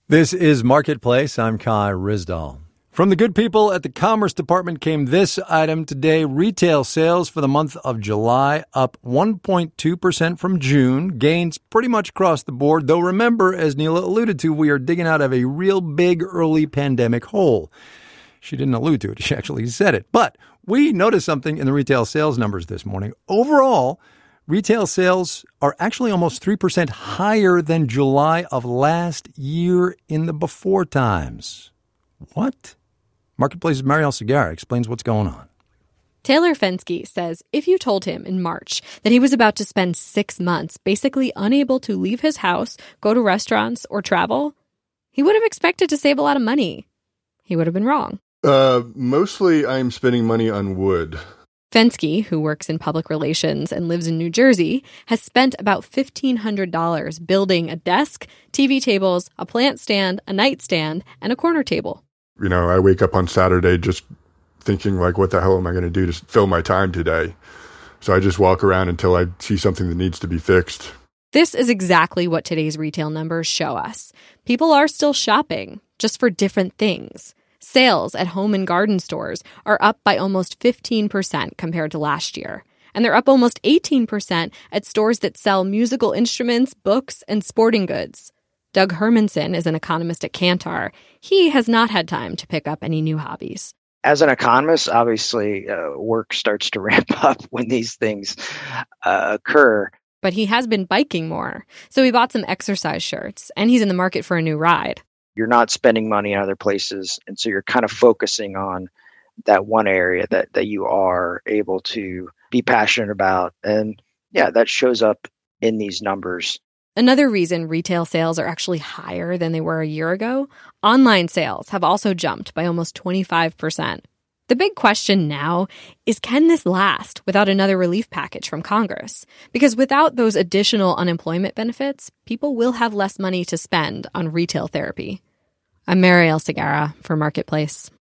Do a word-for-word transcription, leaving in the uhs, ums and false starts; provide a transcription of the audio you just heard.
This is Marketplace. I'm Kai Ryssdal. From the good people at the Commerce Department came this item today. Retail sales for the month of July up one point two percent from June. Gains pretty much across the board, though remember, as Neela alluded to, we are digging out of a real big early pandemic hole. She didn't allude to it. She actually said it. But we noticed something in the retail sales numbers this morning. Overall, retail sales are actually almost three percent higher than July of last year in the before times. What? Marketplace's Marielle Segarra explains what's going on. Taylor Fensky says if you told him in March that he was about to spend six months basically unable to leave his house, go to restaurants, or travel, he would have expected to save a lot of money. He would have been wrong. Uh, mostly I'm spending money on wood. Fensky, who works in public relations and lives in New Jersey, has spent about fifteen hundred dollars building a desk, T V tables, a plant stand, a nightstand, and a corner table. You know, I wake up on Saturday just thinking, like, what the hell am I going to do to fill my time today? So I just walk around until I see something that needs to be fixed. This is exactly what today's retail numbers show us. People are still shopping, just for different things. Sales at home and garden stores are up by almost fifteen percent compared to last year. And they're up almost eighteen percent at stores that sell musical instruments, books, and sporting goods. Doug Hermanson is an economist at Kantar. He has not had time to pick up any new hobbies. As an economist, obviously, uh, work starts to ramp up when these things uh, occur. But he has been biking more. So he bought some exercise shirts, and he's in the market for a new ride. You're not spending money in other places. And so you're kind of focusing on that one area that, that you are able to be passionate about. And yeah, that shows up in these numbers. Another reason retail sales are actually higher than they were a year ago, online sales have also jumped by almost twenty-five percent. The big question now is, can this last without another relief package from Congress? Because without those additional unemployment benefits, people will have less money to spend on retail therapy. I'm Marielle Segarra for Marketplace.